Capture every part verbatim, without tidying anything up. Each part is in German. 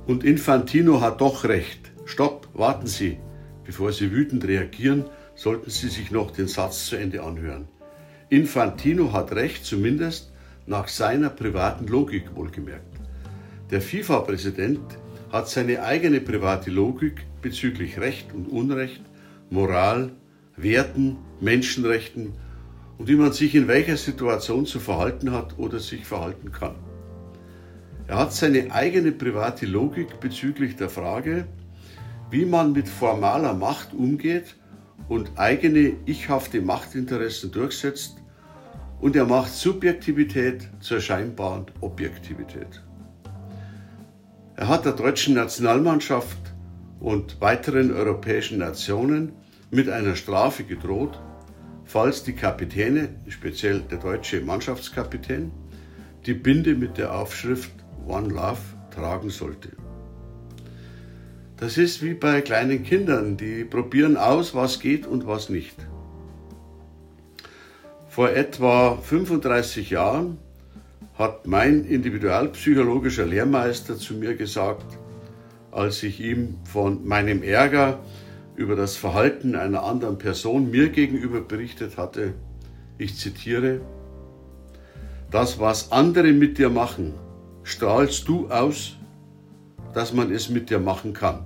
Und Infantino hat doch recht. Stopp, warten Sie. Bevor Sie wütend reagieren, sollten Sie sich noch den Satz zu Ende anhören. Infantino hat recht, zumindest nach seiner privaten Logik wohlgemerkt. Der FIFA-Präsident hat seine eigene private Logik bezüglich Recht und Unrecht, Moral, Werten, Menschenrechten und wie man sich in welcher Situation zu verhalten hat oder sich verhalten kann. Er hat seine eigene private Logik bezüglich der Frage, wie man mit formaler Macht umgeht und eigene ichhafte Machtinteressen durchsetzt, und er macht Subjektivität zur scheinbaren Objektivität. Er hat der deutschen Nationalmannschaft und weiteren europäischen Nationen mit einer Strafe gedroht, falls die Kapitäne, speziell der deutsche Mannschaftskapitän, die Binde mit der Aufschrift One Love tragen sollte. Das ist wie bei kleinen Kindern, die probieren aus, was geht und was nicht. Vor etwa fünfunddreißig Jahren hat mein individualpsychologischer Lehrmeister zu mir gesagt, als ich ihm von meinem Ärger über das Verhalten einer anderen Person mir gegenüber berichtet hatte, ich zitiere, das, was andere mit dir machen, strahlst du aus, dass man es mit dir machen kann.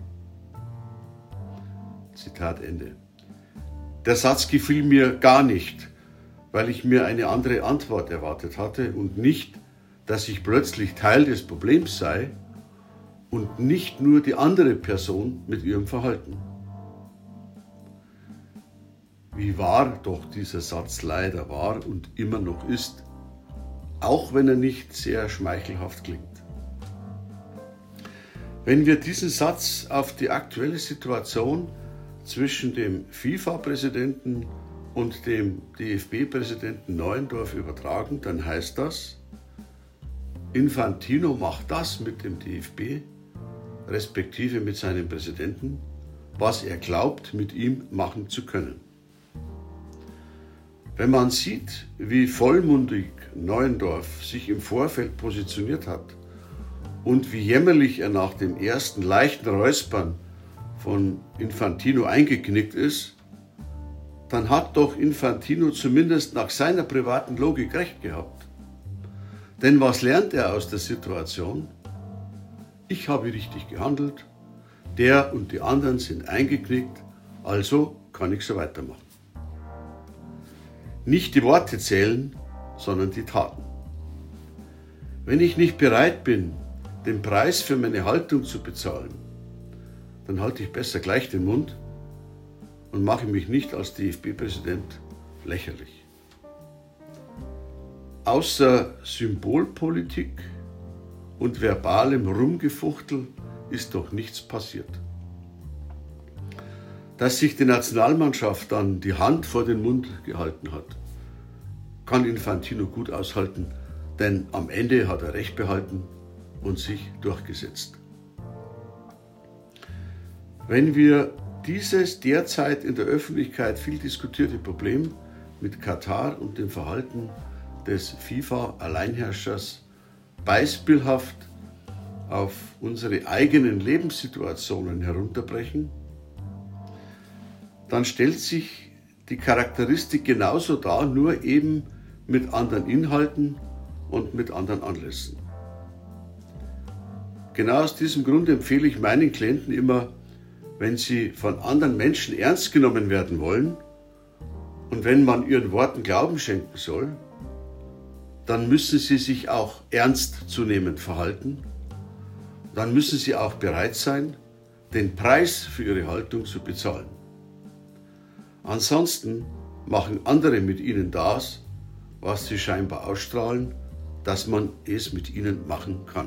Zitat Ende. Der Satz gefiel mir gar nicht, weil ich mir eine andere Antwort erwartet hatte und nicht, dass ich plötzlich Teil des Problems sei und nicht nur die andere Person mit ihrem Verhalten. Wie wahr doch dieser Satz leider war und immer noch ist, auch wenn er nicht sehr schmeichelhaft klingt. Wenn wir diesen Satz auf die aktuelle Situation zwischen dem FIFA-Präsidenten und dem D F B-Präsidenten Neuendorf übertragen, dann heißt das, Infantino macht das mit dem D F B, respektive mit seinem Präsidenten, was er glaubt, mit ihm machen zu können. Wenn man sieht, wie vollmundig Neuendorf sich im Vorfeld positioniert hat und wie jämmerlich er nach dem ersten leichten Räuspern von Infantino eingeknickt ist, dann hat doch Infantino zumindest nach seiner privaten Logik recht gehabt. Denn was lernt er aus der Situation? Ich habe richtig gehandelt, der und die anderen sind eingeknickt, also kann ich so weitermachen. Nicht die Worte zählen, sondern die Taten. Wenn ich nicht bereit bin, den Preis für meine Haltung zu bezahlen, dann halte ich besser gleich den Mund und mache mich nicht als D F B-Präsident lächerlich. Außer Symbolpolitik und verbalem Rumgefuchtel ist doch nichts passiert. Dass sich die Nationalmannschaft dann die Hand vor den Mund gehalten hat, kann Infantino gut aushalten, denn am Ende hat er Recht behalten und sich durchgesetzt. Wenn wir dieses derzeit in der Öffentlichkeit viel diskutierte Problem mit Katar und dem Verhalten des FIFA-Alleinherrschers beispielhaft auf unsere eigenen Lebenssituationen herunterbrechen, dann stellt sich die Charakteristik genauso dar, nur eben mit anderen Inhalten und mit anderen Anlässen. Genau aus diesem Grund empfehle ich meinen Klienten immer, wenn sie von anderen Menschen ernst genommen werden wollen und wenn man ihren Worten Glauben schenken soll, dann müssen sie sich auch ernstzunehmend verhalten. Dann müssen sie auch bereit sein, den Preis für ihre Haltung zu bezahlen. Ansonsten machen andere mit ihnen das, was sie scheinbar ausstrahlen, dass man es mit ihnen machen kann.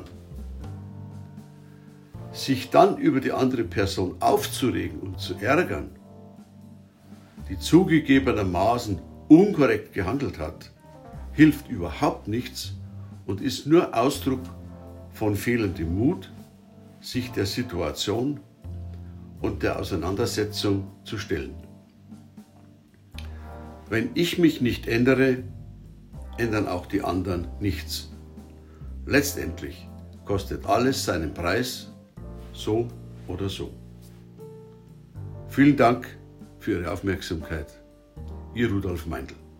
Sich dann über die andere Person aufzuregen und zu ärgern, die zugegebenermaßen unkorrekt gehandelt hat, hilft überhaupt nichts und ist nur Ausdruck von fehlendem Mut, sich der Situation und der Auseinandersetzung zu stellen. Wenn ich mich nicht ändere, ändern auch die anderen nichts. Letztendlich kostet alles seinen Preis so oder so. Vielen Dank für Ihre Aufmerksamkeit. Ihr Rudolf Meindl.